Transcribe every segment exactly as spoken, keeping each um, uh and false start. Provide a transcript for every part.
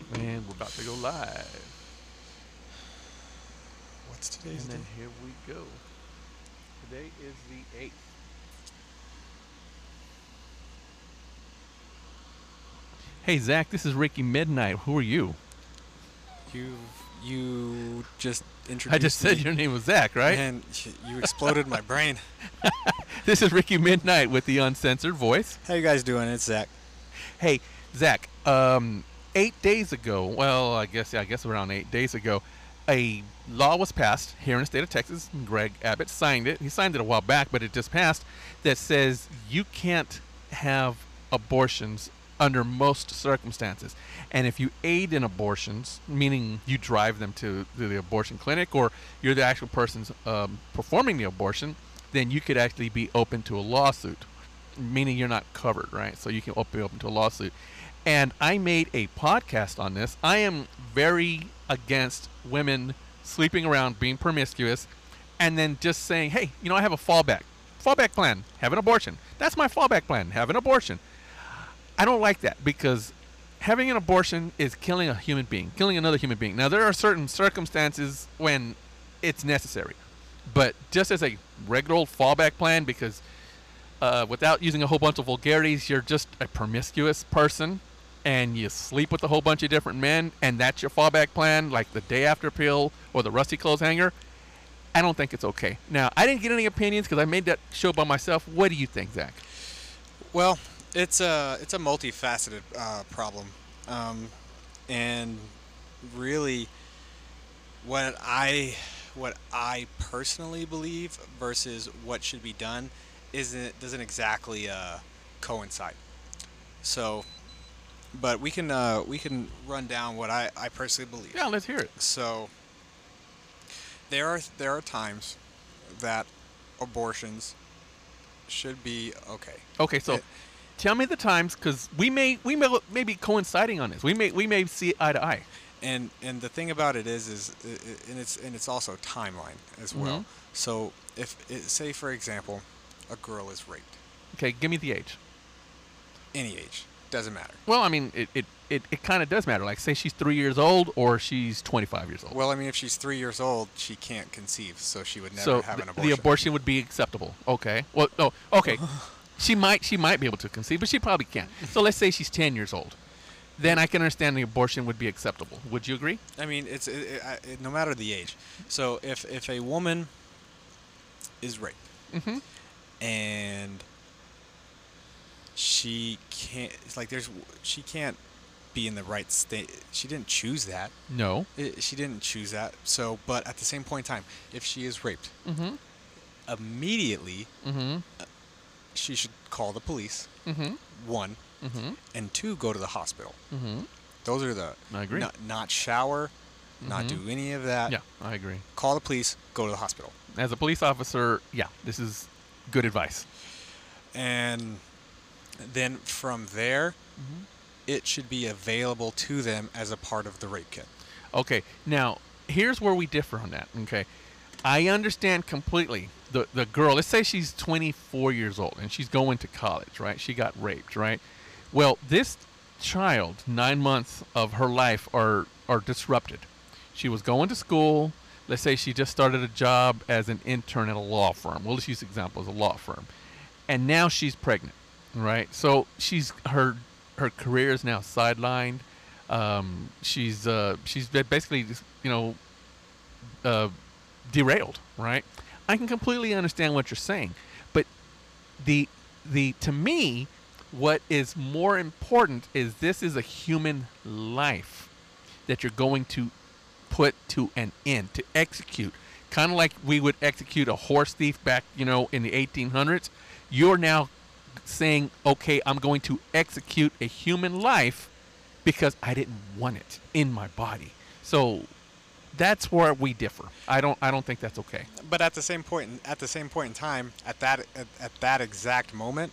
And we're about to go live. What's today's And day? then here we go. Today is the eighth. Hey, Zach, this is Ricky Midnight. Who are you? You you just I just introduced said me, your name was Zach, right? and you exploded my brain. This is Ricky Midnight with the uncensored voice. How you guys doing? It's Zach. Hey, Zach, um, eight days ago, well, I guess, yeah, I guess around eight days ago, a law was passed here in the state of Texas. Greg Abbott signed it. He signed it a while back, but it just passed, that says you can't have abortions under most circumstances. And if you aid in abortions, meaning you drive them to, to the abortion clinic or you're the actual person um, performing the abortion, then you could actually be open to a lawsuit, meaning you're not covered, right? So you can be open to a lawsuit. And I made a podcast on this. I am very against women sleeping around, being promiscuous, and then just saying, hey, you know, I have a fallback. Fallback plan, have an abortion. That's my fallback plan, have an abortion. I don't like that because having an abortion is killing a human being, killing another human being. Now, there are certain circumstances when it's necessary. But just as a regular old fallback plan, because uh, without using a whole bunch of vulgarities, you're just a promiscuous person and you sleep with a whole bunch of different men, and that's your fallback plan, like the day after pill or the rusty clothes hanger. I don't think it's okay. Now, I didn't get any opinions because I made that show by myself. What do you think, Zach? Well, it's a it's a multifaceted uh, problem, um, and really, what I what I personally believe versus what should be done isn't doesn't exactly uh, coincide. So, but we can uh, we can run down what I, I personally believe. Yeah, let's hear it. So there are there are times that abortions should be okay. Okay, so It- tell me the times, because we may we may, may be coinciding on this. We may we may see eye to eye. and and the thing about it is is i- i- and it's and it's also timeline as well. Mhm. So if it, say for example, a girl is raped, Okay, give me the age. any age doesn't matter. Well, I mean, it it, it, it kind of does matter. Like, say she's three years old or she's twenty-five years old. Well, I mean, if she's three years old, she can't conceive, so she would never so have th- an abortion. the abortion would be acceptable. Okay. Well, oh, okay. she might she might be able to conceive, but she probably can't. So let's say she's ten years old. Then I can understand the abortion would be acceptable. Would you agree? I mean, it's it, it, I- it, no matter the age. So if if a woman is raped Mm-hmm. and she can't, it's like there's she can't be in the right state. She didn't choose that. No. I she didn't choose that. So, but at the same point in time, if she is raped, Mm-hmm. immediately Mm-hmm. she should call the police. Mm-hmm. One Mm-hmm. and two, go to the hospital. Mm-hmm. Those are the I agree. Not, not shower, not Mhm. do any of that. Yeah, I agree. Call the police. Go to the hospital. As a police officer, yeah, this is good advice. And then from there, Mm-hmm. it should be available to them as a part of the rape kit. Okay, now here's where we differ on that. Okay, I understand completely the the girl. Let's say she's twenty-four years old and she's going to college, right? She got raped, right? Well, this child, nine months of her life are are disrupted. She was going to school. Let's say she just started a job as an intern at a law firm. Well, let's use example as a law firm, and now she's pregnant, right? So she's her her career is now sidelined. Um, she's uh, she's ba- basically just, you know uh, derailed, right? I can completely understand what you're saying, but the the to me, what is more important is this is a human life that you're going to put to an end, to execute, kind of like we would execute a horse thief back, you know, in the eighteen hundreds. You're now saying, okay, I'm going to execute a human life because I didn't want it in my body. So that's where we differ. I don't I don't think that's okay. But at the same point, in- at the same point in time, at that at, at that exact moment,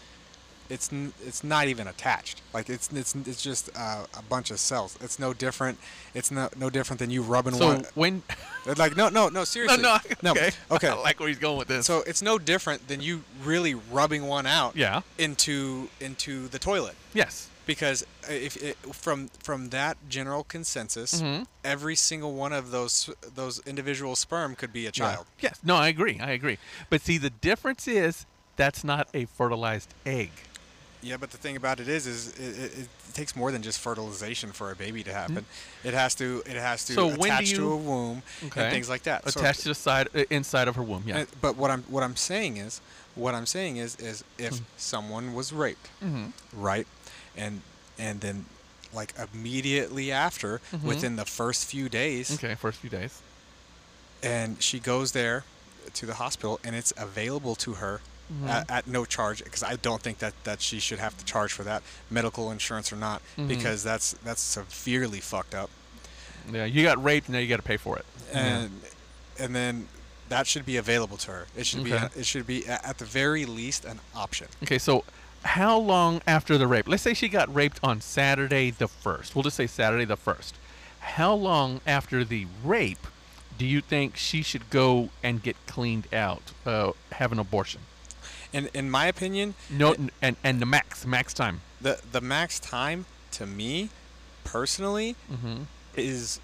it's n- it's not even attached. Like it's it's it's just uh, a bunch of cells. It's no different. It's no no different than you rubbing So one. when Like no no no no seriously no no okay. okay. I like where he's going with this. So it's no different than you really rubbing one out yeah. into into the toilet. Yes. because if it, from from that general consensus, Mhm. every single one of those those individual sperm could be a child. Yeah. Yes. No, I agree. I agree. But see, the difference is that's not a fertilized egg. Yeah, but the thing about it is, is it, it, it takes more than just fertilization for a baby to happen. It has to, it has to So when do attach you- to a womb Okay. and things like that. So- Attached to the side, uh, inside of her womb. Yeah. uh, but what I'm, what I'm saying is, what I'm saying is, is if someone was raped, Mhm. right, and and then like immediately after, Mhm. within the first few days, Okay. First few days. and she goes there to the hospital, and it's available to her. Mhm. At, at no charge, because I don't think that, that she should have to charge for that, medical insurance or not, Mhm. because that's that's severely fucked up. Yeah. You got raped, now you got to pay for it. And and then that should be available to her. It should Okay. be it should be a- at the very least an option. Okay, so how long after the rape? Let's say she got raped on Saturday the first. We'll just say Saturday the first. How long after the rape do you think she should go and get cleaned out, uh, have an abortion? And in my opinion, No, it- n- and and the max max time. the the max time to me, personally, Mm-hmm. is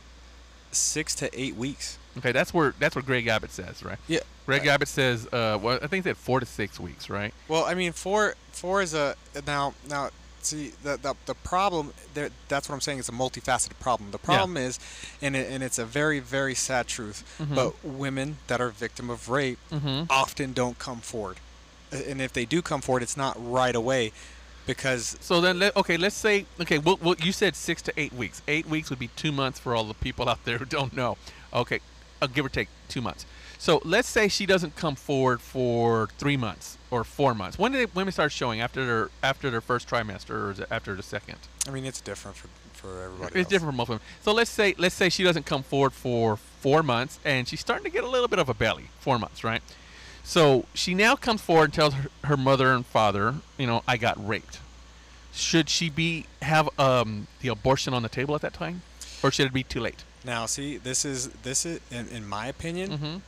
six to eight weeks. Okay, that's where that's what Greg Abbott says, right? Yeah. Greg Abbott says, uh, well, I think that four to six weeks, right? Well, I mean, four four is a now now. See, the the, the problem there. That's what I'm saying. It's a multifaceted problem. The problem is, and it, and it's a very very sad truth. Mhm. But women that are victim of rape Mm-hmm. often don't come forward, and if they do come forward, it's not right away, because So then, let, okay, let's say, okay, well, well, you said six to eight weeks. Eight weeks would be two months for all the people out there who don't know. Okay, uh, give or take two months. So let's say she doesn't come forward for three months or four months. When do they, women start showing? After their after their first trimester, or is it after the second? I mean it's different for for everybody. It's else. different for most women. So let's say let's say she doesn't come forward for four months, and she's starting to get a little bit of a belly. Four months, right? So she now comes forward and tells her, her mother and father, you know, I got raped. Should she be have um, the abortion on the table at that time, or should it be too late? Now, see, this is this is in, in my opinion. Mm-hmm.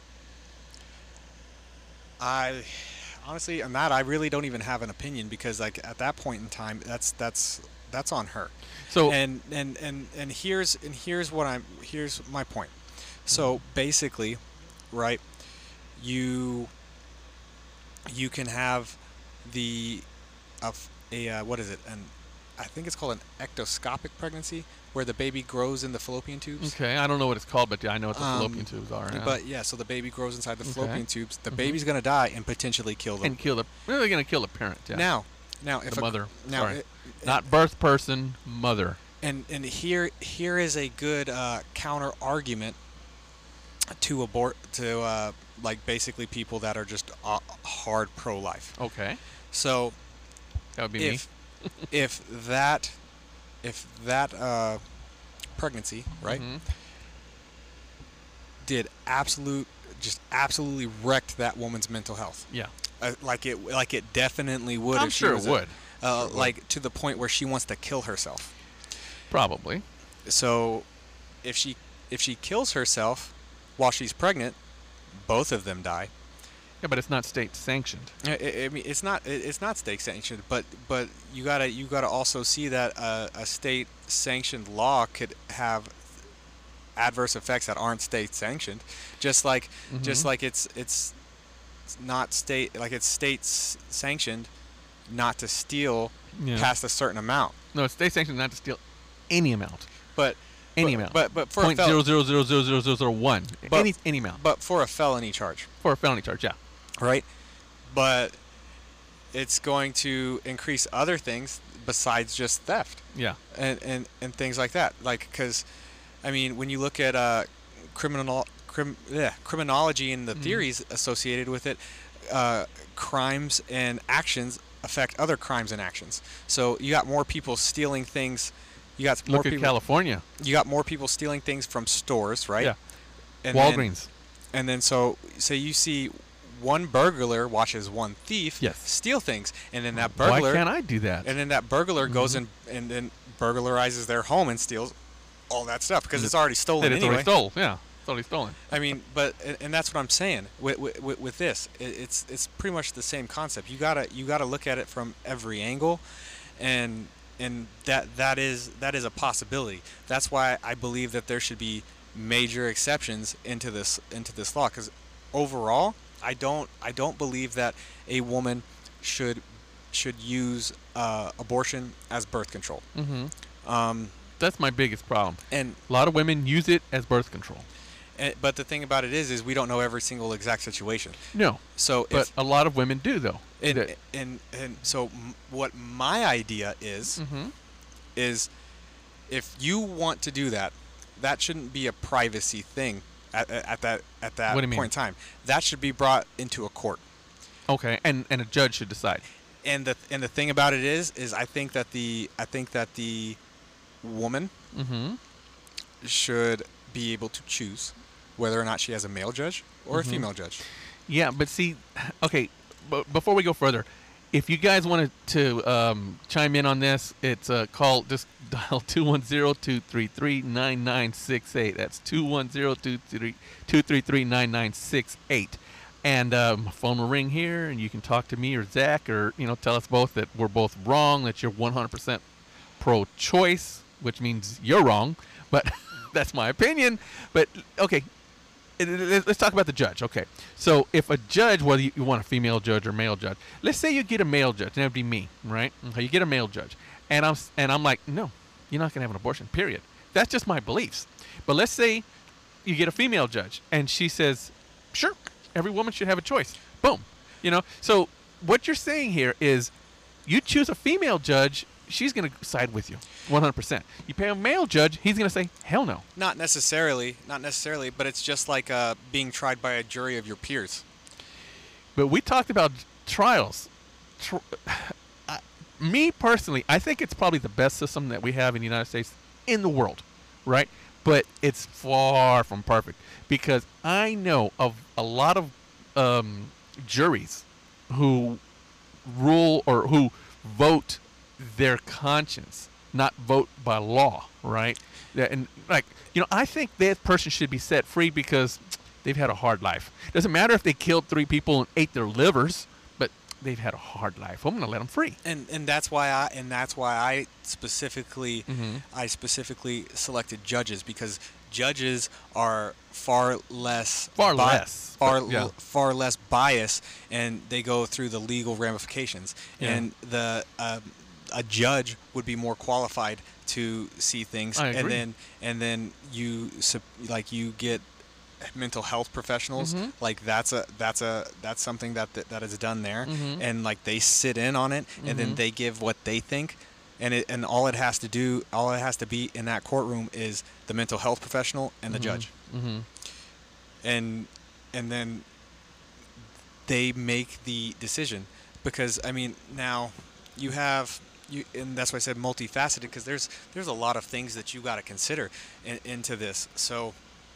I honestly, on that, I really don't even have an opinion, because like at that point in time, that's that's that's on her. So And and and and here's and here's what I'm here's my point. So basically, right, you you can have the of a uh, what is it? An I think it's called an ectoscopic pregnancy, where the baby grows in the fallopian tubes. okay, I don't know what it's called, but I know what the Um, fallopian tubes are. Yeah. But yeah, so the baby grows inside the Okay. fallopian tubes. The Mhm. baby's gonna die and potentially kill them. and kill the really gonna kill the parent. Yeah. Now, now if the a, mother. now Sorry. it- Not birth person, mother. and and here here is a good uh, counter argument to abort to uh, like basically people that are just uh, hard pro life. Okay, So that would be if if that if that uh, pregnancy, me. right, Mhm. did absolute just absolutely wrecked that woman's mental health, Yeah, uh, like it like it definitely would. I'm if she sure it was a- would. Uh, Sure it would. like to the point where she wants to kill herself. Probably. So if she if she kills herself while she's pregnant, both of them die. Yeah, but it's not state sanctioned. I, I I mean, it's not it- it's not state sanctioned, but but you gotta you gotta also see that a, a state sanctioned law could have adverse effects that aren't state sanctioned. Just like just Mhm. like it's it's it's not state like it's state s- sanctioned not to steal Yeah. past a certain amount. No, it's state sanctioned not to steal any amount. But Any but, amount. But but for a Point fel- zero zero zero zero zero zero zero one. But- Any any amount but for a felony charge. for a felony charge. Yeah. Right? But it's going to increase other things besides just theft Yeah. and, and, and things like that. Like, because, I mean, when you look at uh, criminal crim, yeah, criminology and the Mhm. theories associated with it, uh, crimes and actions affect other crimes and actions. So you got more people stealing things. You got more Look at people. California. You got more people stealing things from stores, right? Yeah. And then- Walgreens. and then so say you see one burglar watches one thief Yes. steal things, and then that Why burglar can't I do that? and then that burglar goes Mhm. in and then burglarizes their home and steals all that stuff because And it's already That stolen it's anyway. already stolen. Yeah. It's already stolen. I mean, but and, and that's what I'm saying with with, with- with this. It, it's it's pretty much the same concept. You gotta you gotta look at it from every angle, and and that that is that is a possibility. That's why I believe that there should be major exceptions into this into this law, because overall, I don't I don't believe that a woman should should use uh, abortion as birth control. Mm-hmm. Um, That's my biggest problem. and A lot of women use it as birth control. and- but the thing about it is, is we don't know every single exact situation. No, So but if a lot of women do though. and That- and and so m- what my idea is mm-hmm. is if you want to do that, that shouldn't be a privacy thing at, at at that at that What do you point mean? in time. That should be brought into a court. Okay, and and a judge should decide. And the and the thing about it is is I think that the I think that the woman Mm-hmm. should be able to choose whether or not she has a male judge or Mhm. a female judge. Yeah, but see, okay, but before we go further, if you guys wanted to um, chime in on this, it's uh, call, just dial two one zero, two three three, nine nine six eight. That's two one zero, two three three, nine nine six eight. And um, my phone will ring here, and you can talk to me or Zach, or, you know, tell us both that we're both wrong, that you're one hundred percent pro-choice, which means you're wrong, but that's my opinion. But, okay, it- it- let's talk about the judge. Okay, so if a judge, whether you you want a female judge or male judge, let's say you get a male judge, and that'd be me, right? Okay, you get a male judge, and I'm s- and I'm like, no, you're not gonna have an abortion. Period. That's just my beliefs. But let's say you get a female judge, and she says, sure, every woman should have a choice. Boom. You know. So what you're saying here is, you choose a female judge, she's gonna side with you, one hundred percent. You pay a male judge, he's gonna say, hell no. Not necessarily, not necessarily, but it's just like uh, being tried by a jury of your peers. But we talked about trials. Tr- I- me personally, I think it's probably the best system that we have in the United States, in the world, right? But it's far from perfect, because I know of a lot of um, juries who rule or who vote their conscience, not vote by law, right? That- And like, you know, I think that person should be set free because they've had a hard life. Doesn't matter if they killed three people and ate their livers, but they've had a hard life. I'm gonna let them free. And and that's why I and that's why I specifically Mhm. I specifically selected judges, because judges are far less Far bi- less, far but, yeah. l- far less biased, and they go through the legal ramifications. Yeah. And the um, a judge would be more qualified to see things. I And agree. then and then you sup- like you get mental health professionals, Mhm. like that's a that's a that's something that that, that is done there. Mhm. And like they sit in on it, and then Mhm. they give what they think, and it and all it has to do all it has to be in that courtroom is the mental health professional and the judge. Mm-hmm. And and then they make the decision, because I mean, now you have you and that's why I said multifaceted, because there's there's a lot of things that you got to consider in, into this. So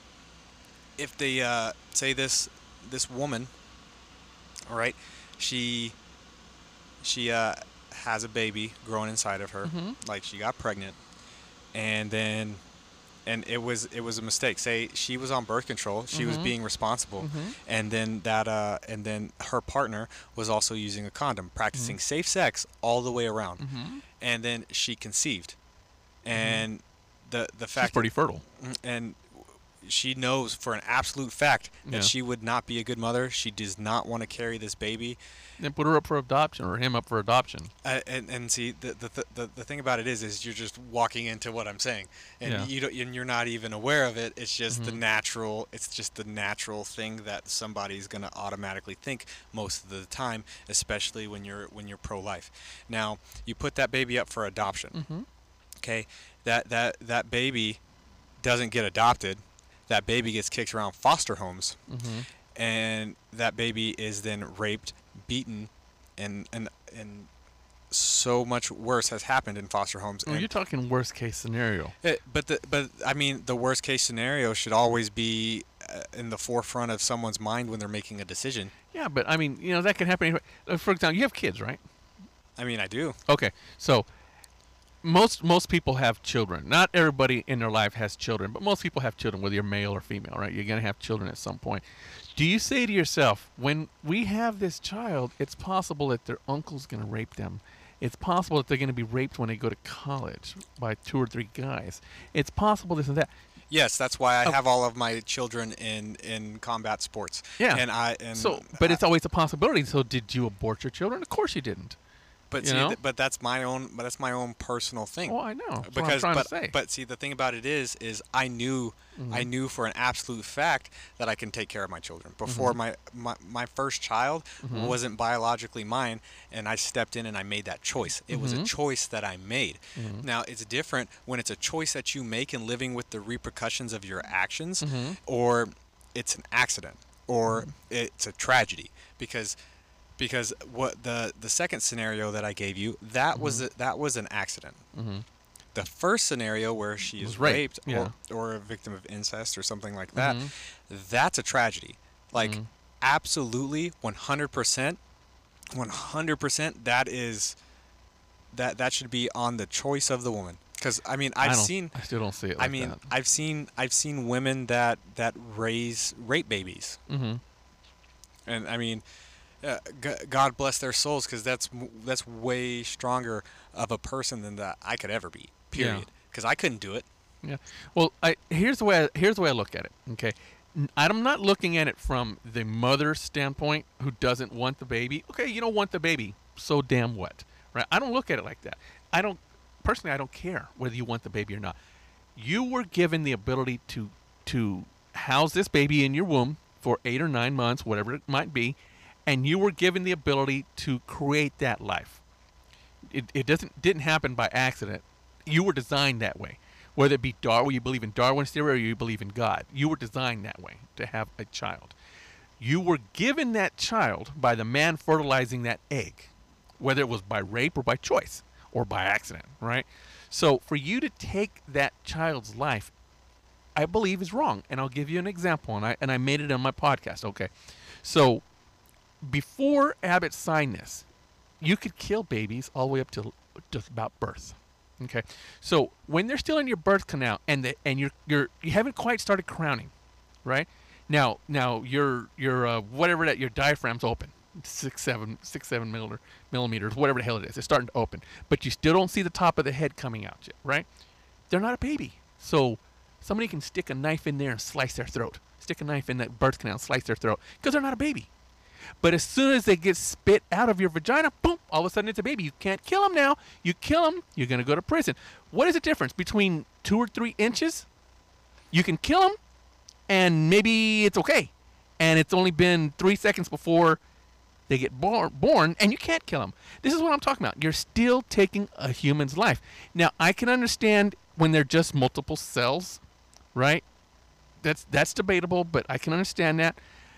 if they uh, say this this woman, all right, she she uh, has a baby growing inside of her, Mhm. like she got pregnant, and then and it was it was a mistake. Say she was on birth control, she was Mhm. being responsible, Mhm. and then that uh, and then her partner was also using a condom, practicing safe sex all the way around, Mm-hmm. and then she conceived, and the the She's fact pretty fertile. Mm, and she knows for an absolute fact that Yeah. she would not be a good mother. She does not want to carry this baby. Then put her up for adoption, or him up for adoption. Uh, and and see the, the the the thing about it is is you're just walking into what I'm saying, and Yeah. you don't and you're not even aware of it. It's just the Mhm. natural. It's just the natural thing that somebody's gonna automatically think most of the time, especially when you're when you're pro-life. Now you put that baby up for adoption. Mm-hmm. Okay, that that that baby doesn't get adopted. That baby gets kicked around foster homes, Mm-hmm. and that baby is then raped, beaten, and and and so much worse has happened in foster homes. Well, And you're talking worst case scenario. it, but the but I mean the worst case scenario should always be uh, in the forefront of someone's mind when they're making a decision. Yeah, but I mean, you know, that can happen anyway. Uh, For example, you have kids, right? I mean, I do. Okay, so most most people have children. Not everybody in their life has children, but most people have children, whether you're male or female, right? You're gonna have children at some point. Do you say to yourself, when we have this child, it's possible that their uncle's gonna rape them? It's possible that they're going to be raped when they go to college by two or three guys. It's possible this and that. Yes, that's why I Oh. have all of my children in, in combat sports. Yeah. And I and So, but I- it's always a possibility. So, did you abort your children? Of course you didn't. but you see, know? th- but that's my own but that's my own personal thing. Oh, I know. That's what I'm because trying but to say. but see the thing about it is is I knew I Mhm. knew for an absolute fact that I can take care of my children before Mhm. my, my my first child Mhm. wasn't biologically mine, and I stepped in and I made that choice. It was a Mhm. choice that I made. Mhm. Now it's different when it's a choice that you make and living with the repercussions of your actions, Mhm. or it's an accident, or it's a tragedy, because because what the the second scenario that I gave you, that was a, that was an accident. Mm-hmm. The first scenario where she is Was rape, raped, yeah. or, or a victim of incest or something like that, Mhm. that's a tragedy. Like Mhm. absolutely one hundred percent one hundred percent that is that that should be on the choice of the woman. Cuz I mean, I I've don't- seen I still don't see it like I mean, that. I've seen I've seen women that that raise rape babies. Mm-hmm. And I mean, uh, G- God bless their souls, because that's m- that's way stronger of a person than that I could ever be. Yeah. Period. Because I couldn't do it. Yeah. Well, I here's the way I, here's the way I look at it. Okay, N- I'm not looking at it from the mother's standpoint who doesn't want the baby. Okay, you don't want the baby, so damn what, right? I don't look at it like that. I don't personally. I don't care whether you want the baby or not. You were given the ability to to house this baby in your womb for eight or nine months, whatever it might be, and you were given the ability to create that life. It, it doesn't didn't happen by accident. You were designed that way. Whether it be Darwin, you believe in Darwin's theory, or you believe in God, you were designed that way to have a child. You were given that child by the man fertilizing that egg, whether it was by rape or by choice or by accident, right? So for you to take that child's life, I believe is wrong. And I'll give you an example, and I and I made it on my podcast. Okay, so before Abbott signed this, you could kill babies all the way up to just about birth. Okay, so when they're still in your birth canal and the, and you're you're you haven't quite started crowning, right? Now now your your uh, whatever that your diaphragm's open, six seven six seven millimeter, millimeters, whatever the hell it is, it's starting to open, but you still don't see the top of the head coming out yet, right? They're not a baby, so somebody can stick a knife in there and slice their throat, stick a knife in that birth canal, and slice their throat, because they're not a baby. But as soon as they get spit out of your vagina, boom, all of a sudden it's a baby. You can't kill them now. You kill them, you're going to go to prison. What is the difference between two or three inches? You can kill them, and maybe it's okay. And it's only been three seconds before they get bor- born, and you can't kill them. This is what I'm talking about. You're still taking a human's life. Now, I can understand when they're just multiple cells, right? That's that's debatable, but I can understand that.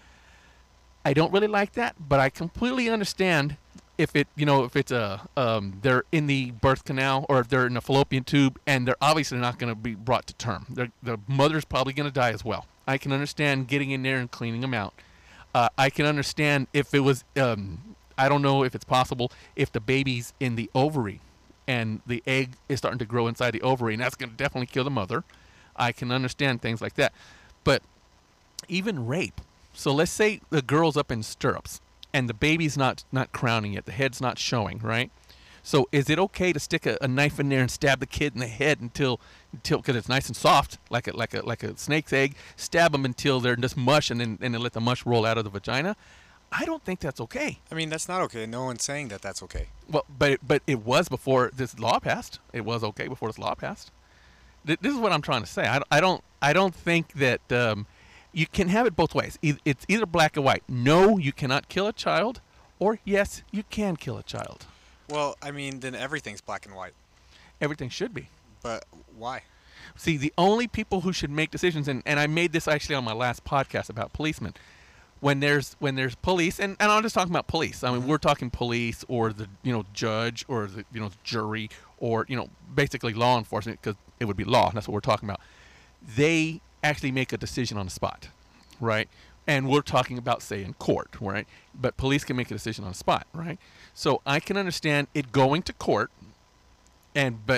I don't really like that, but I completely understand if it, you know, if it's a, um, they're in the birth canal or if they're in a fallopian tube, and they're obviously not going to be brought to term. They're, the mother's probably going to die as well. I can understand getting in there and cleaning them out. Uh, I can understand if it was, um, I don't know if it's possible if the baby's in the ovary and the egg is starting to grow inside the ovary, and that's going to definitely kill the mother. I can understand things like that. But even rape. So let's say the girl's up in stirrups and the baby's not not crowning yet. The head's not showing, right? So is it okay to stick a, a knife in there and stab the kid in the head until until because it's nice and soft, like a like a like a snake's egg? Stab them until they're just mush, and then and then let the mush roll out of the vagina. I don't think that's okay. I mean, that's not okay. No one's saying that that's okay. Well, but it, but it was before this law passed. It was okay before this law passed. Th- This is what I'm trying to say. I, I don't I don't think that um, you can have it both ways. E- It's either black or white. No, you cannot kill a child, or yes, you can kill a child. Well, I mean, then everything's black and white. Everything should be. But why? See, the only people who should make decisions, and, and I made this actually on my last podcast about policemen. When there's when there's police, and, and I'm just talking about police. I mean, we're talking police or the you know judge or the you know jury or you know basically law enforcement, because it would be law. That's what we're talking about. They actually make a decision on the spot, right? And we're talking about, say, in court, right? But police can make a decision on the spot, right? So I can understand it going to court, and but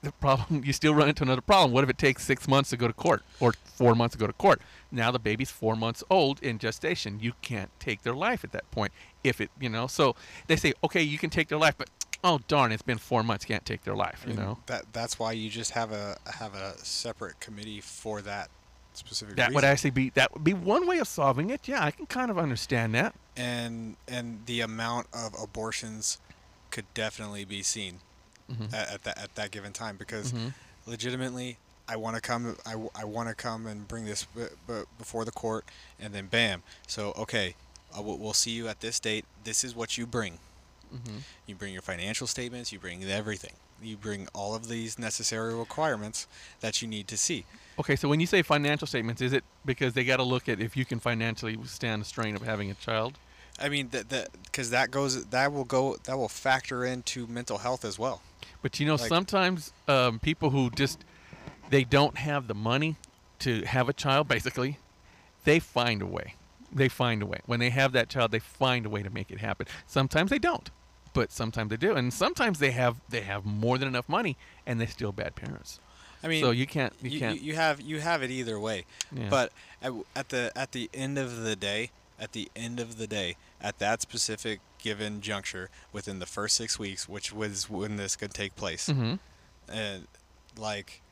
the problem, you still run into another problem. What if it takes six months to go to court or four months to go to court? Now the baby's four months old in gestation. You can't take their life at that point. If it, you know, so they say, okay, you can take their life, but oh darn, it's been four months, can't take their life. You I mean, know, that that's why you just have a have a separate committee for that specific that reason. would actually be that would be one way of solving it. Yeah, I can kind of understand that. and and the amount of abortions could definitely be seen Mm-hmm. at, at that at that given time, because Mm-hmm. legitimately I want to come I, I want to come and bring this b- b- before the court, and then bam, so okay, uh, we'll, we'll see you at this date, this is what you bring. Mm-hmm. You bring your financial statements, you bring everything, you bring all of these necessary requirements that you need to see. Okay, so when you say financial statements, is it because they got to look at if you can financially withstand the strain of having a child? I mean that that because that goes that will go that will factor into mental health as well. But you know, Like- sometimes um, people who just they don't have the money to have a child, basically, they find a way. They find a way. When they have that child, they find a way to make it happen. Sometimes they don't, but sometimes they do, and sometimes they have they have more than enough money, and they're still bad parents. I mean, So you can't you, you, can't. you have you have it either way. Yeah. But at, at the at the end of the day, at the end of the day, at that specific given juncture within the first six weeks, which was when this could take place, hmm and like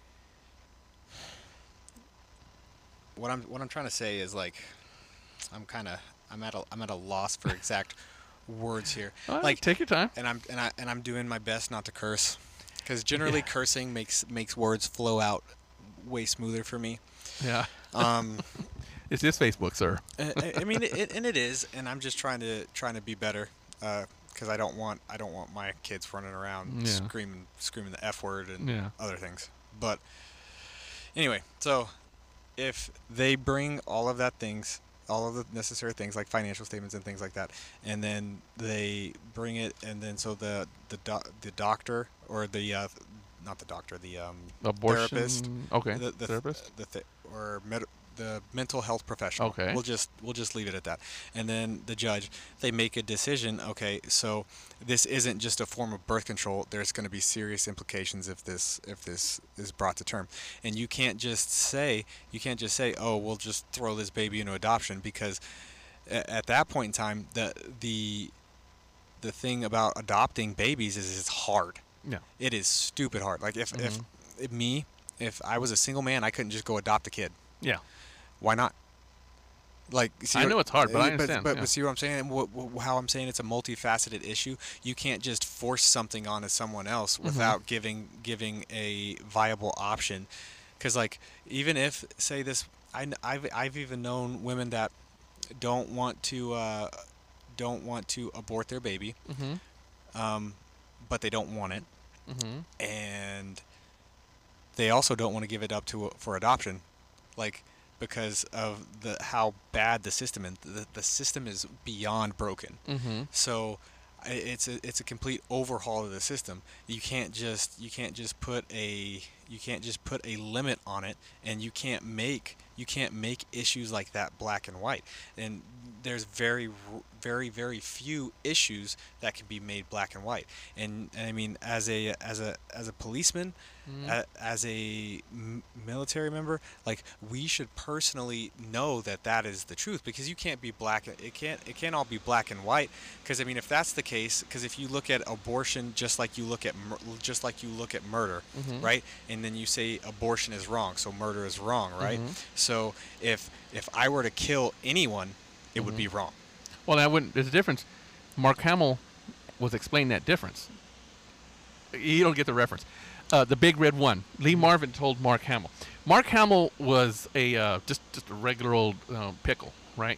what I'm what I'm trying to say is like I'm kind of I'm at a I'm at a loss for exact words here. like take your time. and I'm and I and I'm doing my best not to curse, because generally Yeah. cursing makes makes words flow out way smoother for me. Yeah, Um, it's just Facebook, sir. I, I- I mean, it, and it is, and I'm just trying to trying to be better, because I don't want I don't want my kids running around Yeah. screaming screaming the F word and Yeah. other things. But anyway, so if they bring all of that things, all of the necessary things like financial statements and things like that, and then they bring it, and then so the the doc, the doctor or the uh, not the doctor, the um, Abortion. therapist, Okay. the, the therapist. the th- or med- the mental health professional. Okay. We'll just we'll just leave it at that. And then the judge, they make a decision. Okay, so this isn't just a form of birth control. There's going to be serious implications if this if this is brought to term. And you can't just say you can't just say, oh, we'll just throw this baby into adoption, because a- at that point in time, the the the thing about adopting babies is it's hard. Yeah. It is stupid hard. Like if, if Mhm. if me, if I was a single man, I couldn't just go adopt a kid. Yeah. Why not? Like, see I what- know it's hard, but I uh, understand, But, yeah. but see what I'm saying? What, what, how I'm saying it's a multifaceted issue. You can't just force something onto someone else Mm-hmm. without giving giving a viable option. Because like, even if say this, I, kn- I've I've even known women that don't want to uh, don't want to abort their baby, Mm-hmm. um, but they don't want it, Mm-hmm. and they also don't want to give it up to for adoption, like because of the how bad the system and the, the system is beyond broken. Mm-hmm. So i- it's a it's a complete overhaul of the system. You can't just you can't just put a you can't just put a limit on it, and you can't make you can't make issues like that black and white. And there's very r- very very few issues that can be made black and white. And, and I mean, as a as a as a policeman, Mhm. a, as a m- military member, like we should personally know that that is the truth, because you can't be black. It can't it can't all be black and white. Because I mean, if that's the case, because if you look at abortion just like you look at mur- just like you look at murder, Mhm. right? And then you say abortion is wrong, so murder is wrong, right? Mhm. So if if I were to kill anyone, it would Mhm. be wrong. Well, that wouldn't. There's a difference. Mark Hamill was explaining that difference. You don't get the reference. Uh, the Big Red One. Lee Marvin told Mark Hamill. Mark Hamill was a uh, just just a regular old uh, pickle, right?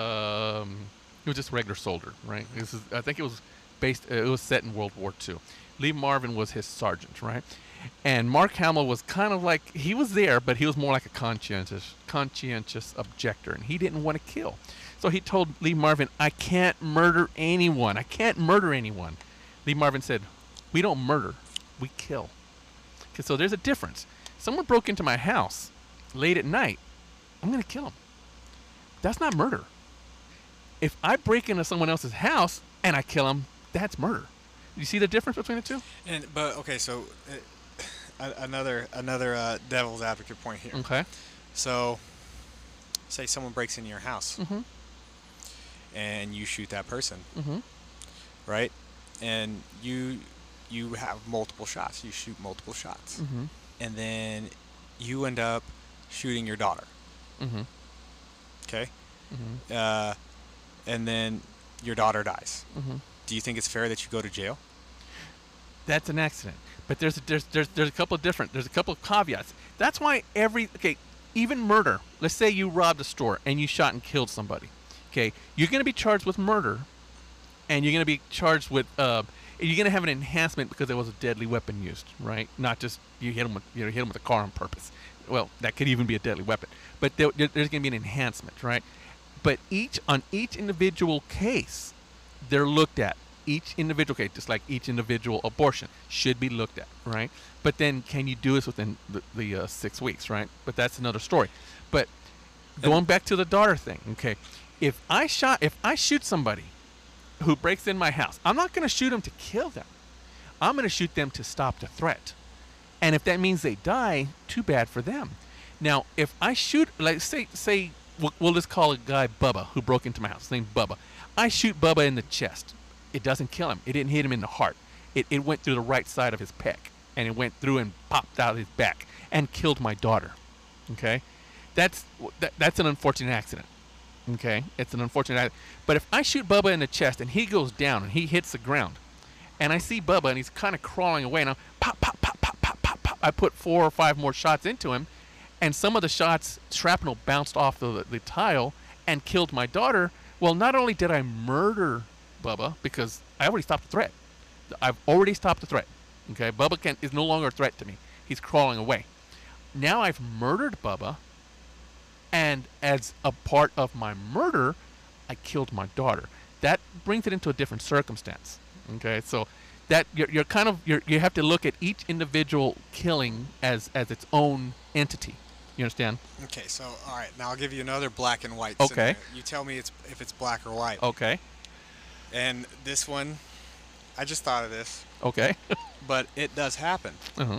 Um, he was just a regular soldier, right? This is, I think it was based. Uh, it was set in World War Two. Lee Marvin was his sergeant, right? And Mark Hamill was kind of like, he was there, but he was more like a conscientious conscientious objector, and he didn't want to kill. So he told Lee Marvin, I can't murder anyone. I can't murder anyone. Lee Marvin said, we don't murder, we kill. 'Cause so there's a difference. Someone broke into my house late at night, I'm going to kill him. That's not murder. If I break into someone else's house and I kill him, that's murder. You see the difference between the two? And but okay, so uh, a, another another uh, devil's advocate point here. Okay. So, say someone breaks into your house Mm-hmm. and you shoot that person, Mm-hmm. right? And you you have multiple shots. You shoot multiple shots, Mm-hmm. and then you end up shooting your daughter. Mm-hmm. Okay, Mm-hmm. uh, and then your daughter dies. Mm-hmm. Do you think it's fair that you go to jail? That's an accident. But there's a, there's there's there's a couple of different there's a couple of caveats. That's why every okay, even murder. Let's say you robbed a store and you shot and killed somebody. Okay, you're going to be charged with murder, and you're going to be charged with uh, you're going to have an enhancement because there was a deadly weapon used, right? Not just you hit them with you know hit them with a car on purpose. Well, that could even be a deadly weapon. But there, there- there's going to be an enhancement, right? But each on each individual case, they're looked at. Each individual case, just like each individual abortion, should be looked at, right? But then, can you do this within the, the uh, six weeks, right? But that's another story. But going back to the daughter thing, okay? If I shot, if I shoot somebody who breaks in my house, I'm not going to shoot them to kill them. I'm going to shoot them to stop the threat. And if that means they die, too bad for them. Now, if I shoot, like say, say, we'll, we'll just call a guy Bubba who broke into my house. His name's Bubba. I shoot Bubba in the chest. It doesn't kill him. It didn't hit him in the heart. It, it went through the right side of his pec, and it went through and popped out his back and killed my daughter. Okay, that's that, that's an unfortunate accident. Okay, it's an unfortunate accident. But if I shoot Bubba in the chest and he goes down and he hits the ground, and I see Bubba and he's kind of crawling away, and I'm pop, pop, pop, pop, pop, pop, pop. I put four or five more shots into him, and some of the shots, shrapnel bounced off the, the tile and killed my daughter. Well, not only did I murder Bubba, because I already stopped the threat. I've already stopped the threat. Okay, Bubba can is no longer a threat to me. He's crawling away. Now I've murdered Bubba, and as a part of my murder, I killed my daughter. That brings it into a different circumstance. Okay, so that you're, you're kind of you're, you have to look at each individual killing as as its own entity. You understand? Okay, so all right, now I'll give you another black and white. Okay. scenario. You tell me it's if it's black or white. Okay. And this one, I just thought of this, Okay. but it does happen. uh-huh.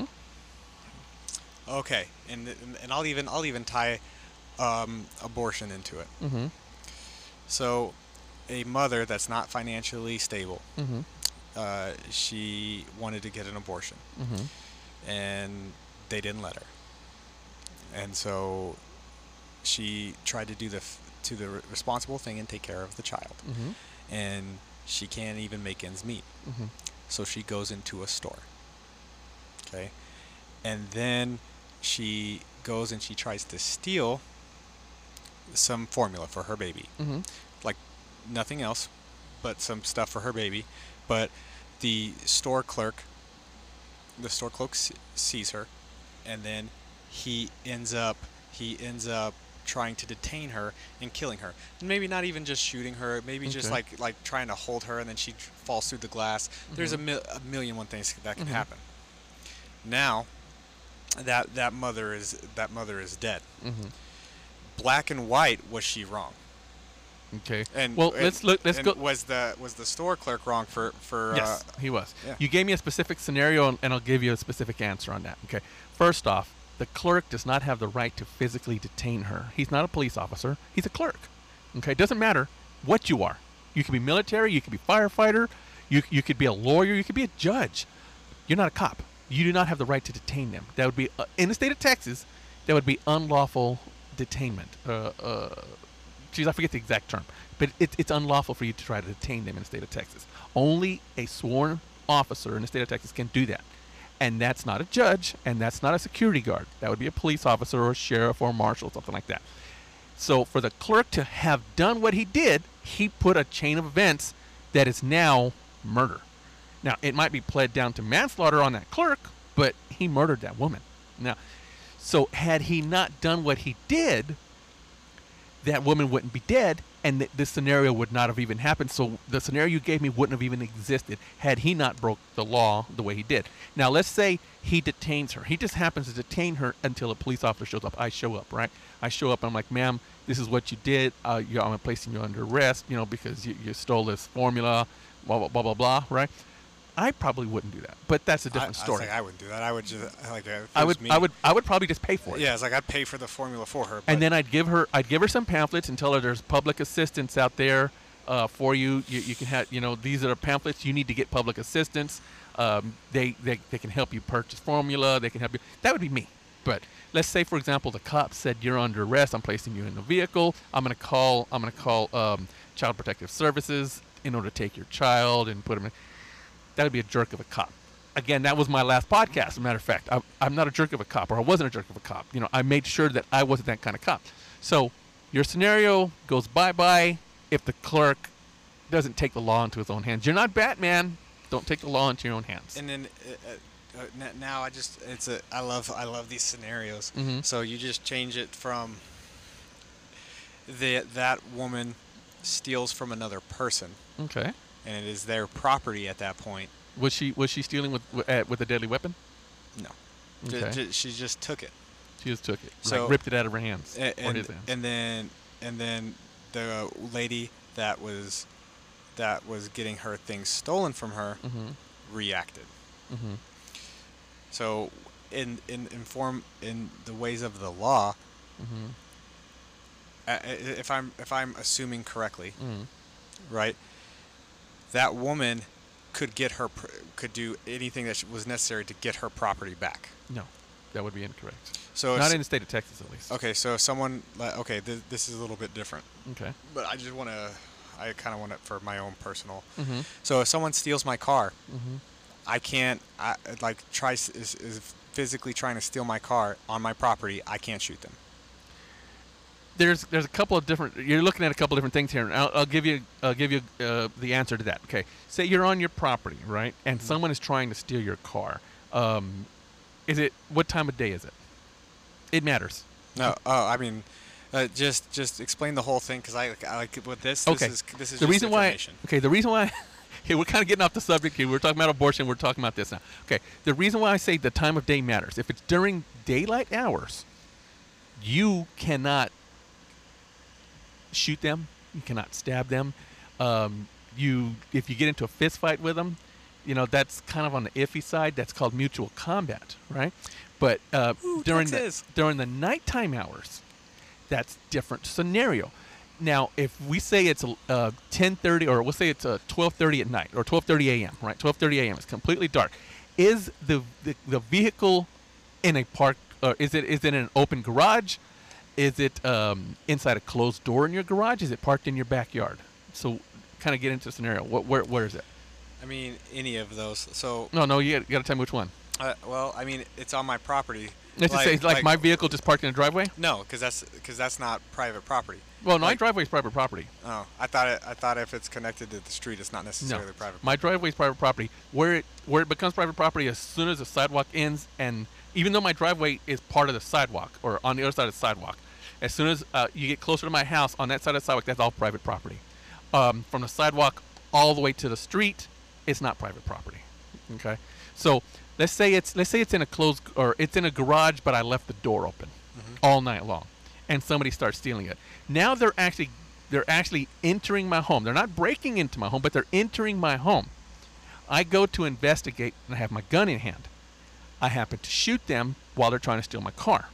Okay, and and I'll even I'll even tie um, abortion into it. Mm-hmm. So, a mother that's not financially stable, Mm-hmm. uh, she wanted to get an abortion, Mm-hmm. and they didn't let her. And so, she tried to do the f- to the re- responsible thing and take care of the child, Mm-hmm. and she can't even make ends meet. Mm-hmm. So she goes into a store. Okay, and then she goes and she tries to steal some formula for her baby, Mm-hmm. like nothing else, but some stuff for her baby. But the store clerk, the store clerk s- sees her, and then he ends up he ends up trying to detain her and killing her. And maybe not even just shooting her, maybe just Okay. like like trying to hold her, and then she tr- falls through the glass. There's a, mil- a million one things that can Mhm. happen. Now, that that mother is that mother is dead. Mm-hmm. Black and white, was she wrong? Okay. And well, and- let's look. Let's and go. Was the was the store clerk wrong for for? Yes, Uh, he was. yeah. You gave me a specific scenario, and, and I'll give you a specific answer on that. Okay. First off, the clerk does not have the right to physically detain her. He's not a police officer. He's a clerk. Okay. It doesn't matter what you are. You could be military. You could be firefighter. You you could be a lawyer. You could be a judge. You're not a cop. You do not have the right to detain them. That would be uh, in the state of Texas. That would be unlawful detainment. Uh, uh, geez, I forget the exact term, but it, it's unlawful for you to try to detain them in the state of Texas. Only a sworn officer in the state of Texas can do that, and that's not a judge, and that's not a security guard. That would be a police officer or a sheriff or a marshal, something like that. So for the clerk to have done what he did, he put a chain of events that is now murder. Now, it might be pled down to manslaughter on that clerk, but he murdered that woman. Now, so had he not done what he did, that woman wouldn't be dead, and th- this scenario would not have even happened. So the scenario you gave me wouldn't have even existed had he not broke the law the way he did. Now, let's say he detains her. He just happens to detain her until a police officer shows up. I show up, right? I show up, and I'm like, ma'am, this is what you did. Uh, you I'm placing you under arrest, you know, because you, you stole this formula, blah, blah, blah, blah, blah, right? I probably wouldn't do that, but that's a different I, story. I, was like, I wouldn't do that. I would just like. If it I was would, me, I would, I would probably just pay for it. Yeah, it's like I'd pay for the formula for her. But And then I'd give her, I'd give her some pamphlets and tell her there's public assistance out there uh, for you. you. You can have, you know, these are the pamphlets. You need to get public assistance. Um, they, they, they can help you purchase formula. They can help you. That would be me. But let's say, for example, the cop said you're under arrest. I'm placing you in the vehicle. I'm gonna call, I'm gonna call um, Child Protective Services in order to take your child and put him in. That would be a jerk of a cop. Again, that was my last podcast. As a matter of fact, I, I'm not a jerk of a cop, or I wasn't a jerk of a cop. You know, I made sure that I wasn't that kind of cop. So your scenario goes bye-bye if the clerk doesn't take the law into his own hands. You're not Batman. Don't take the law into your own hands. And then uh, uh, n- now I just it's a I love I love these scenarios. Mhm. So you just change it from the that woman steals from another person, Okay. and it is their property at that point. Was she was she stealing with with, uh, with a deadly weapon? No, Ju- Okay. ju- she just took it. She just took it. So- like ripped it out of her hands A- or and, his hands. and then and then the lady that was that was getting her things stolen from her mm-hmm. reacted. Mm-hmm. So in in in form in the ways of the law, Mm-hmm. uh, if I'm if I'm assuming correctly, Mm-hmm. right, that woman could get her pr- could do anything that sh- was necessary to get her property back. No, that would be incorrect. So if Not s- in the state of Texas, at least. okay, so if someone like okay, th- this is a little bit different, Okay. but I just want to I kind of want it for my own personal. Mm-hmm. So if someone steals my car, Mm-hmm. I can't I like try s- is, is physically trying to steal my car on my property. I can't shoot them. There's there's a couple of different. You're looking at a couple of different things here, and I'll, I'll give you I'll give you uh, the answer to that. Okay, say you're on your property, right, and Mhm. someone is trying to steal your car. Um, is it what time of day is it? It matters. No, oh, I mean, uh, just just explain the whole thing because I, I like with this. Okay. This is this is The just reason why. information. Okay, the reason why. Okay, we're kind of getting off the subject here. We're talking about abortion. We're talking about this now. Okay, the reason why I say the time of day matters. If it's during daylight hours, you cannot shoot them. You cannot stab them. Um, you, if you get into a fist fight with them, you know that's kind of on the iffy side. That's called mutual combat, right? But uh, Ooh, during the Texas. during the nighttime hours, that's different scenario. Now, if we say it's uh, ten thirty, or we'll say it's uh, twelve thirty at night, or twelve thirty a m, right? twelve thirty a m. It's completely dark. Is the, the the vehicle in a park? Or is it is it in an open garage? Is it um, inside a closed door in your garage? Is it parked in your backyard? So, kind of get into the scenario. What where where is it? I mean, any of those. So, No, no, you got, you got to tell me which one. uh, well, I mean, it's on my property. Let's just say it's like, my vehicle just parked in a driveway. No, because that's because that's not private property. Well, my Like- driveway is private property. Oh, I thought it, I thought if it's connected to the street, it's not necessarily private. My driveway is private property. Where it where it becomes private property as soon as the sidewalk ends, and even though my driveway is part of the sidewalk or on the other side of the sidewalk, as soon as uh, you get closer to my house on that side of the sidewalk, that's all private property. Um, from the sidewalk all the way to the street, it's not private property. Okay, so let's say it's let's say it's in a closed or it's in a garage, but I left the door open Mhm. all night long, and somebody starts stealing it. Now they're actually they're actually entering my home. They're not breaking into my home, but they're entering my home. I go to investigate, and I have my gun in hand. I happen to shoot them while they're trying to steal my car.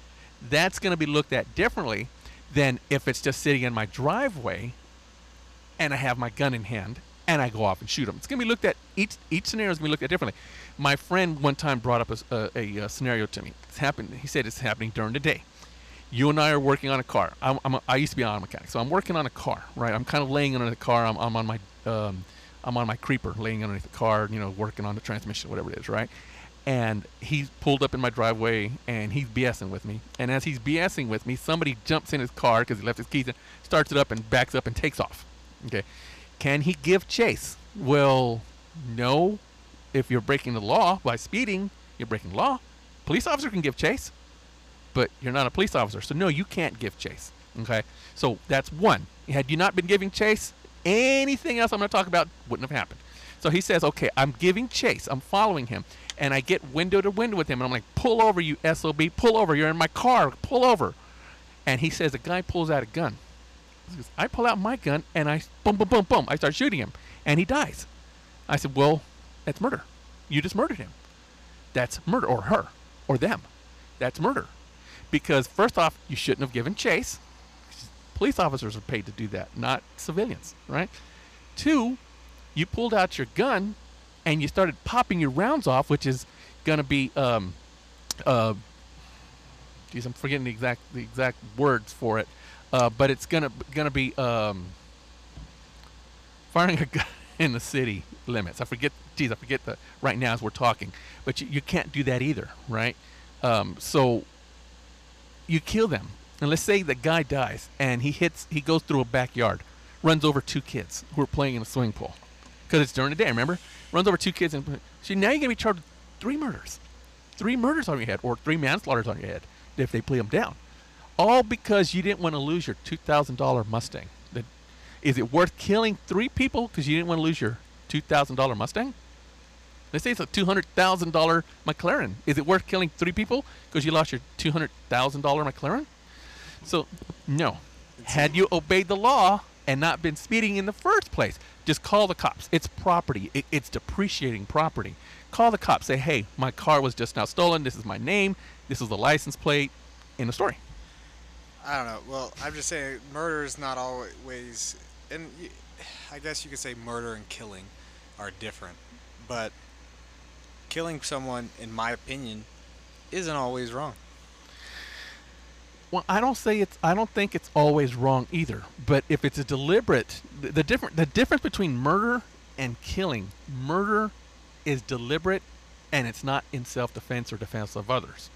That's going to be looked at differently than if it's just sitting in my driveway and I have my gun in hand and I go off and shoot them. It's going to be looked at, each each scenario is going to be looked at differently. My friend one time brought up a, a, a, a scenario to me. It's happened. He said it's happening during the day. You and I are working on a car. I'm, I'm a, I used to be an auto mechanic, so I'm working on a car, right? I'm kind of laying under the car. I'm, I'm on my um, I'm on my creeper, laying underneath the car, you know, working on the transmission, whatever it is, right? And he's pulled up in my driveway, and he's BSing with me. And as he's BSing with me, somebody jumps in his car because he left his keys in, starts it up, and backs up and takes off. Okay, can he give chase? Well, no. If you're breaking the law by speeding, you're breaking the law. Police officer can give chase, but you're not a police officer, so no, you can't give chase. Okay, so that's one. Had you not been giving chase, anything else I'm going to talk about wouldn't have happened. So he says, okay, I'm giving chase. I'm following him. And I get window to window with him. And I'm like, pull over, you S O B. Pull over. You're in my car. Pull over. And he says, the guy pulls out a gun. He goes, I pull out my gun, and I boom, boom, boom, boom. I start shooting him. And he dies. I said, well, That's murder. You just murdered him. That's murder, or her, or them. That's murder. Because first off, you shouldn't have given chase. Police officers are paid to do that, not civilians, right? Two, you pulled out your gun and you started popping your rounds off, which is gonna be um uh geez, I'm forgetting the exact the exact words for it. Uh, but it's gonna gonna be um firing a gun in the city limits. I forget geez, I forget the right now as we're talking. But you, you can't do that either, right? Um, so you kill them. And let's say the guy dies and he hits he goes through a backyard, runs over two kids who are playing in a swimming pool. Because it's during the day, remember? Runs over two kids and see now you're gonna be charged with three murders. Three murders on your head, or three manslaughters on your head if they plea them down. All because you didn't want to lose your two thousand dollar Mustang. That, is it worth killing three people because you didn't want to lose your two thousand dollar Mustang? Let's say it's a two hundred thousand dollar McLaren. Is it worth killing three people because you lost your two hundred thousand dollar McLaren? So, no. Had you obeyed the law and not been speeding in the first place, just call the cops. It's property. It, it's depreciating property. Call the cops. Say, hey, my car was just now stolen. This is my name. This is the license plate. In the story. I don't know. Well, I'm just saying murder is not always, and y- I guess you could say murder and killing are different. But killing someone, in my opinion, isn't always wrong. Well, I don't say it's. I don't think it's always wrong either. But if it's a deliberate, the, the different, the difference between murder and killing, murder is deliberate, and it's not in self-defense or defense of others.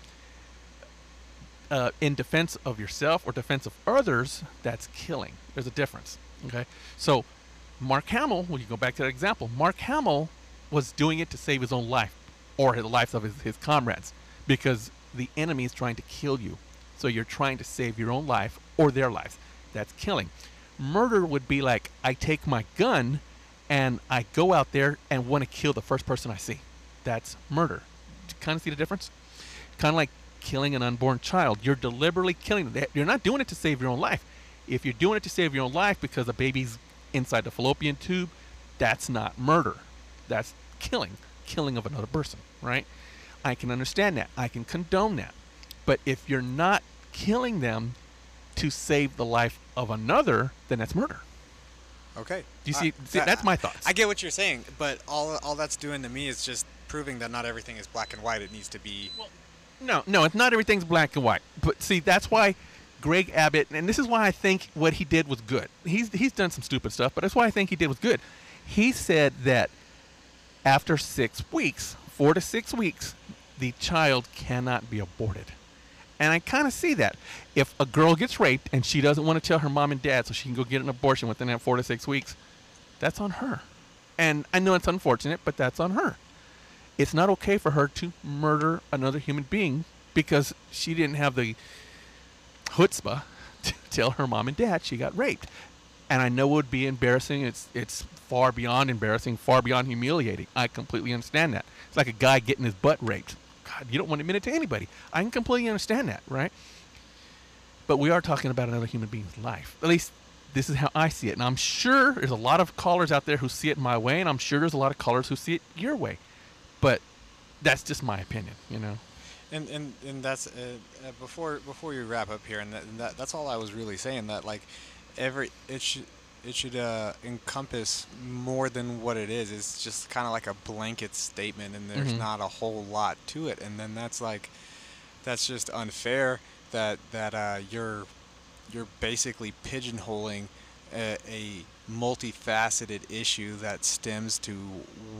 Uh, in defense of yourself or defense of others, that's killing. There's a difference. Okay, so Mark Hamill. When you go back to that example, Mark Hamill was doing it to save his own life or the lives of his, his comrades, because the enemy is trying to kill you. So you're trying to save your own life or their lives. That's killing. Murder would be like, I take my gun and I go out there and want to kill the first person I see. That's murder. Do you kind of see the difference? Kind of like killing an unborn child. You're deliberately killing them. You're not doing it to save your own life. If you're doing it to save your own life because the baby's inside the fallopian tube, that's not murder. That's killing. Killing of another person, right? I can understand that. I can condone that. But if you're not killing them to save the life of another, then that's murder. Okay. Do you see? I, see that's my thoughts. I get what you're saying, but all all that's doing to me is just proving that not everything is black and white. It needs to be. Well, no, no, it's not everything's black and white. But see, that's why Greg Abbott, and this is why I think what he did was good. He's he's done some stupid stuff, but that's why I think he did was good. He said that after six weeks, four to six weeks, the child cannot be aborted. And I kind of see that. If a girl gets raped and she doesn't want to tell her mom and dad so she can go get an abortion within that four to six weeks, that's on her. And I know it's unfortunate, but that's on her. It's not okay for her to murder another human being because she didn't have the chutzpah to tell her mom and dad she got raped. And I know it would be embarrassing. It's it's far beyond embarrassing, far beyond humiliating. I completely understand that. It's like a guy getting his butt raped. God, you don't want to admit it to anybody. I can completely understand that, right? But we are talking about another human being's life. At least this is how I see it. And I'm sure there's a lot of callers out there who see it my way, and I'm sure there's a lot of callers who see it your way. But that's just my opinion, you know. And and and that's uh, uh, before before you wrap up here, and that, and that that's all I was really saying. That like every it should it should uh, encompass more than what it is. It's just kind of like a blanket statement, and there's Mm-hmm. not a whole lot to it. And then that's like that's just unfair. That that uh, you're you're basically pigeonholing a, a multifaceted issue that stems to w-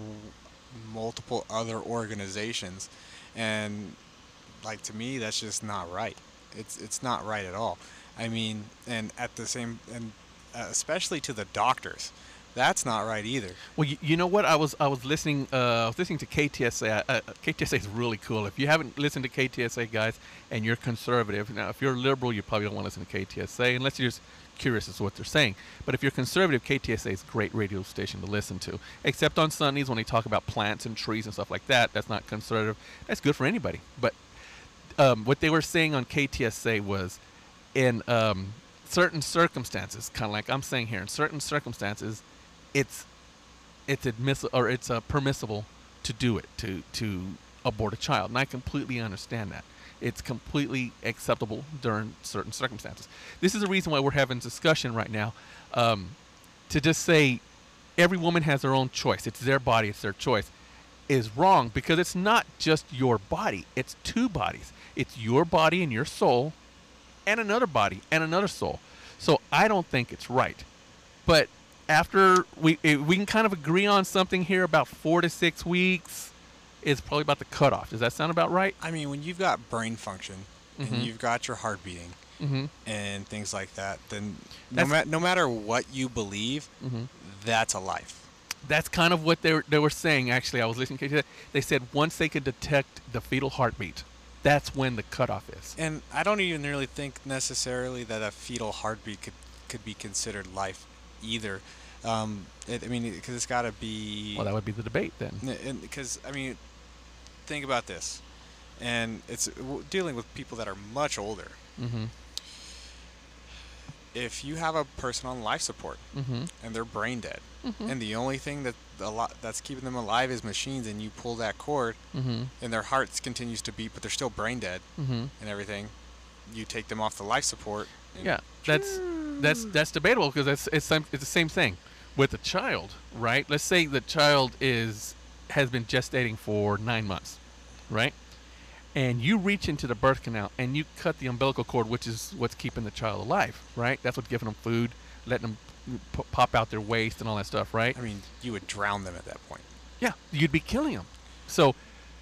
multiple other organizations, and like to me that's just not right. It's it's not right at all. I mean, and at the same and uh, especially to the doctors, that's not right either. Well, you, you know what? I was I was listening. Uh, I was listening to K T S A. Uh, K T S A is really cool. If you haven't listened to K T S A, guys, and you're conservative, now if you're liberal, you probably don't want to listen to K T S A unless you're just curious as to what they're saying. But if you're conservative, K T S A is a great radio station to listen to. Except on Sundays when they talk about plants and trees and stuff like that. That's not conservative. That's good for anybody. But um, what they were saying on K T S A was, in um, certain circumstances, kind of like I'm saying here, in certain circumstances, it's it's admissible or it's uh, permissible to do it, to to abort a child, and I completely understand that. It's completely acceptable during certain circumstances. This is the reason why we're having discussion right now. Um, to just say every woman has their own choice, it's their body, it's their choice, is wrong, because it's not just your body, it's two bodies. It's your body and your soul, and another body and another soul. So I don't think it's right. But after we eh, we can kind of agree on something here about four to six weeks is probably about the cutoff. Does that sound about right? I mean, when you've got brain function Mhm. and you've got your heart beating Mm-hmm. and things like that, then no, That's- ma- no matter what you believe, Mm-hmm. that's a life. That's kind of what they were, they were saying, actually. I was listening to that. They said once they could detect the fetal heartbeat, that's when the cutoff is. And I don't even really think necessarily that a fetal heartbeat could, could be considered life either. Um, it, I mean, because it's got to be... Well, that would be the debate then. Because, I mean, think about this. And it's w- dealing with people that are much older. Mm-hmm. If you have a person on life support Mm-hmm. and they're brain dead, Mm-hmm. and the only thing that a lot that's keeping them alive is machines, and you pull that cord Mm-hmm. and their heart continues to beat, but they're still brain dead Mm-hmm. and everything, you take them off the life support. And Yeah, that's that's that's debatable, because it's it's, some, it's the same thing with a child, right? Let's say the child is has been gestating for nine months, right? And you reach into the birth canal and you cut the umbilical cord, which is what's keeping the child alive, right? That's what's giving them food, letting them p- pop out their waste and all that stuff, right? I mean, you would drown them at that point. Yeah, you'd be killing them. So,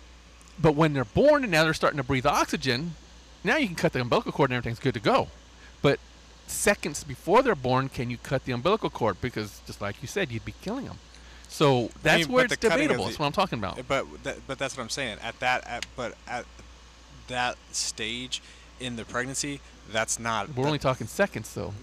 but when they're born and now they're starting to breathe oxygen, now you can cut the umbilical cord and everything's good to go. But seconds before they're born, can you cut the umbilical cord? Because just like you said, you'd be killing them. So that's mean, where but it's the cutting of debatable. the- That's what I'm talking about. But that, but that's what I'm saying. At that, at, but at that stage in the pregnancy, that's not. We're that- only talking seconds, though.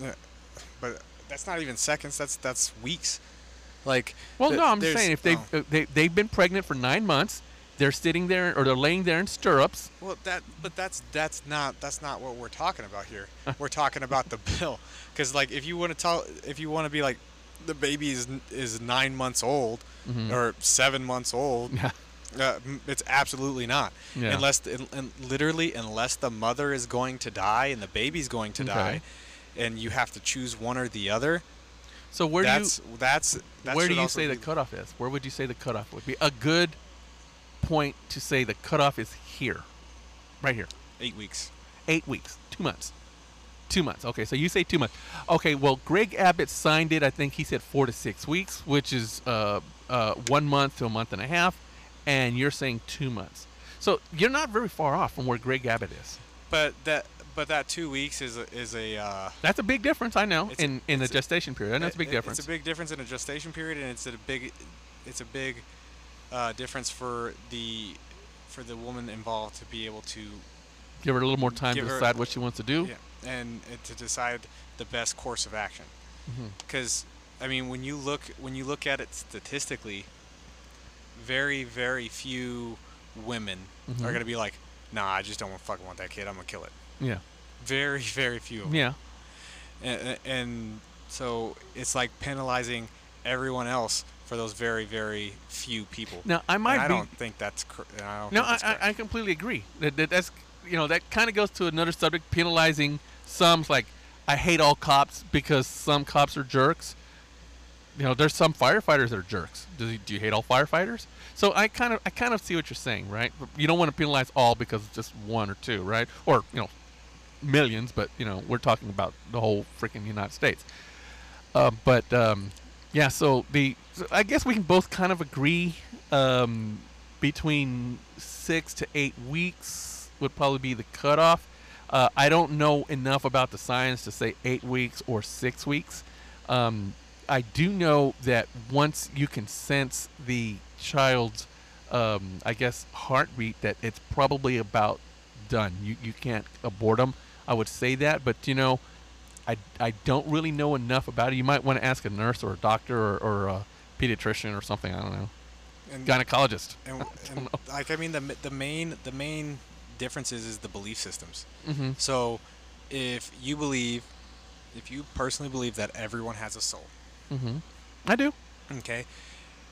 But that's not even seconds. That's that's weeks. Like. Well, th- no, I'm just there's- saying if they've oh. uh, they they've been pregnant for nine months, they're sitting there or they're laying there in stirrups. Well, that, but that's that's not that's not what we're talking about here. We're talking about the bill, because like if you want to tell, if you want to be like, the baby is is nine months old Mhm. or seven months old, Yeah. uh, m- it's absolutely not. Yeah. Unless the, and literally unless the mother is going to die and the baby's going to Okay. die, and you have to choose one or the other. So where that's do you that's that where should do you also say the be- cutoff is? Where would you say the cutoff would be? A good point to say the cutoff is here, right here. eight weeks? Eight weeks, two months, two months. Okay, so you say two months. Okay, well, Greg Abbott signed it. I think he said four to six weeks, which is uh, uh, one month to a month and a half, and you're saying two months. So you're not very far off from where Greg Abbott is. But that but that two weeks is a, is a uh, That's a big difference, I know, It's a- in in the it's a- gestation period. I know it's a big it- difference. It's a big difference in a gestation period, and it's a big, it's a big uh, difference for the for the woman involved to be able to, Give her a little more time to give her- decide what she wants to do. yeah, and, and to decide the best course of action. Mhm. Because I mean, when you look when you look at it statistically, very very few women Mhm. are gonna be like, nah, I just don't fucking want that kid. I'm gonna kill it. Yeah. Very very few. of them. Yeah. and, and so it's like penalizing everyone else for those very very few people. Now I might And I be. don't think that's cor- I don't No, think I, that's correct. I, I completely agree. That, that that's you know that kind of goes to another subject, penalizing some. Like I hate all cops because some cops are jerks. You know, there's some firefighters that are jerks. Do you, do you hate all firefighters? So I kind of I kind of see what you're saying, right? You don't want to penalize all because it's just one or two, right? Or you know, millions, but you know we're talking about the whole freaking United States. Uh, but um, yeah, so the so I guess we can both kind of agree um, between six to eight weeks would probably be the cutoff. Uh, I don't know enough about the science to say eight weeks or six weeks. Um, I do know that once you can sense the child's, um, I guess, heartbeat, that it's probably about done. You you can't abort them. I would say that, but you know, I, I don't really know enough about it. You might want to ask a nurse or a doctor or, or a pediatrician or something. I don't know. and, Gynecologist. and, and like I mean the the main the main differences is the belief systems. Mm-hmm. So if you believe, if you personally believe that everyone has a soul, Mm-hmm. I do. okay,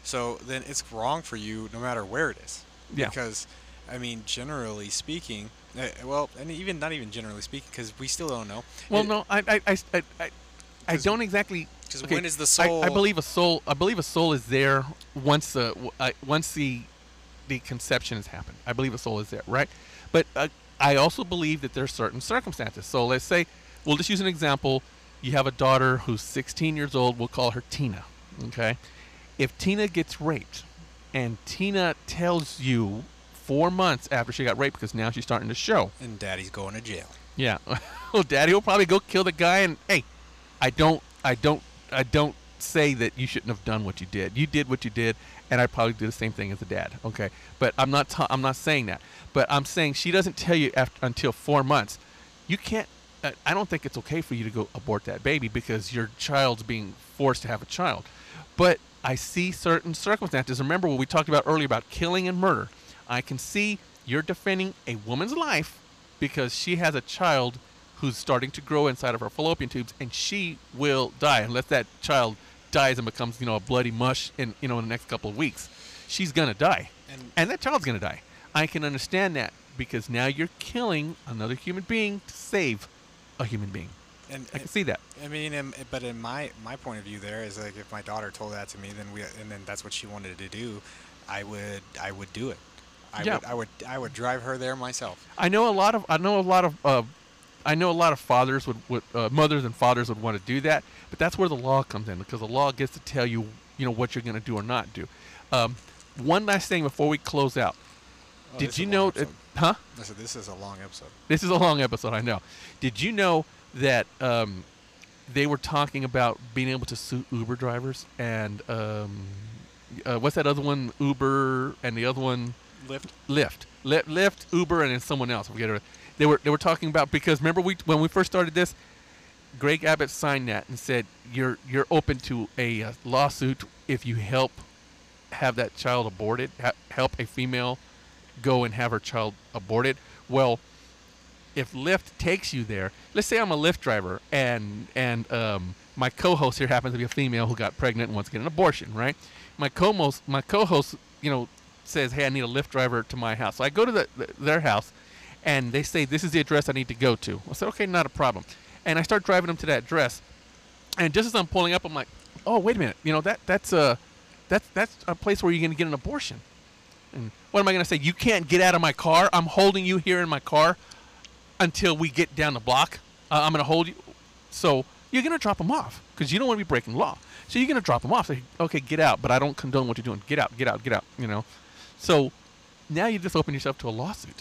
So then it's wrong for you no matter where it is. Yeah. Because, I mean, generally speaking, uh, well, and even not even generally speaking, because we still don't know. Well, It- no, I, I, I, I, I, I 'Cause- don't exactly. Because okay, when is the I, soul? I believe a soul. I believe a soul is there once the w- uh, once the the conception has happened. I believe a soul is there, right? But uh, I also believe that there are certain circumstances. So let's say, we'll just use an example. You have a daughter who's sixteen years old. We'll call her Tina. Okay, if Tina gets raped, and Tina tells you four months after she got raped, because now she's starting to show. And Daddy's going to jail. Yeah. Well, Daddy will probably go kill the guy. And hey, I don't, I don't, I don't say that you shouldn't have done what you did. You did what you did, and I'd probably do the same thing as a dad. Okay. But I'm not, ta- I'm not saying that. But I'm saying she doesn't tell you after until four months. You can't. Uh, I don't think it's okay for you to go abort that baby because your child's being forced to have a child. But I see certain circumstances. Remember what we talked about earlier about killing and murder. I can see you're defending a woman's life because she has a child who's starting to grow inside of her fallopian tubes, and she will die unless that child dies and becomes, you know, a bloody mush in, you know, in the next couple of weeks. She's gonna die, And and that child's gonna die. I can understand that because now you're killing another human being to save a human being. and I can see that. I mean, in, but in my my point of view, there is like if my daughter told that to me, then we and then that's what she wanted to do, I would I would do it. I Yeah. would I would I would drive her there myself. I know a lot of I know a lot of uh, I know a lot of fathers would, would uh, mothers and fathers would want to do that, but that's where the law comes in because the law gets to tell you you know what you're going to do or not do. Um, one last thing before we close out. Oh, Did this is you a know? long It, episode. huh? This is, this is a long episode. This is a long episode. I know. Did you know that um, they were talking about being able to sue Uber drivers and um, uh, what's that other one? Uber and the other one. Lift. Lyft, Lyft, Lyft, Uber, and then someone else. I forget it. They were they were talking about because remember we when we first started this, Greg Abbott signed that and said you're you're open to a uh, lawsuit if you help have that child aborted, ha- help a female go and have her child aborted. Well, if Lyft takes you there, let's say I'm a Lyft driver and and um, my co-host here happens to be a female who got pregnant and wants to get an abortion, right? My co-host, my co-host, you know, says, "Hey, I need a Lyft driver to my house." So I go to the, the, their house, and they say, "This is the address I need to go to." I said, "Okay, not a problem." And I start driving them to that address, and just as I'm pulling up, I'm like, "Oh, wait a minute! You know that that's a that's that's a place where you're going to get an abortion." And what am I going to say? You can't get out of my car. I'm holding you here in my car until we get down the block. Uh, I'm going to hold you. So you're going to drop them off because you don't want to be breaking the law. So you're going to drop them off. Say, okay, get out, but I don't condone what you're doing. Get out, get out, get out, you know. So now you just open yourself to a lawsuit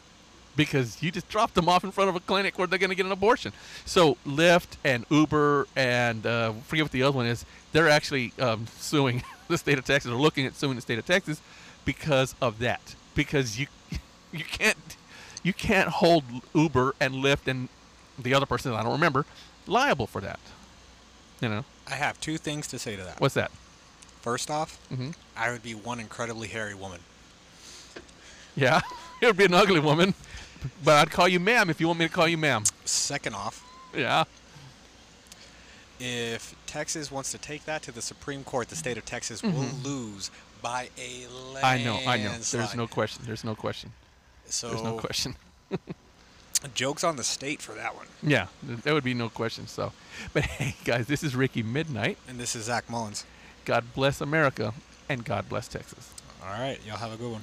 because you just dropped them off in front of a clinic where they're going to get an abortion. So Lyft and Uber and uh, forget what the other one is, they're actually um, suing the state of Texas or looking at suing the state of Texas because of that. Because you you can't you can't hold Uber and Lyft and the other person I don't remember liable for that. You know. I have two things to say to that. What's that? First off, Mm-hmm. I would be one incredibly hairy woman. Yeah, it would be an ugly woman, but I'd call you ma'am if you want me to call you ma'am. Second off, Yeah. if Texas wants to take that to the Supreme Court, the state of Texas will Mhm. lose by a landslide. I know, I know. There's no question. There's no question. So There's no question. jokes on the state for that one. Yeah, th- there would be no question. So, but hey, guys, this is Ricky Midnight. And this is Zach Mullins. God bless America, and God bless Texas. All right, y'all have a good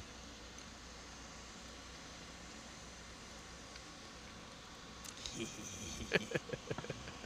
one.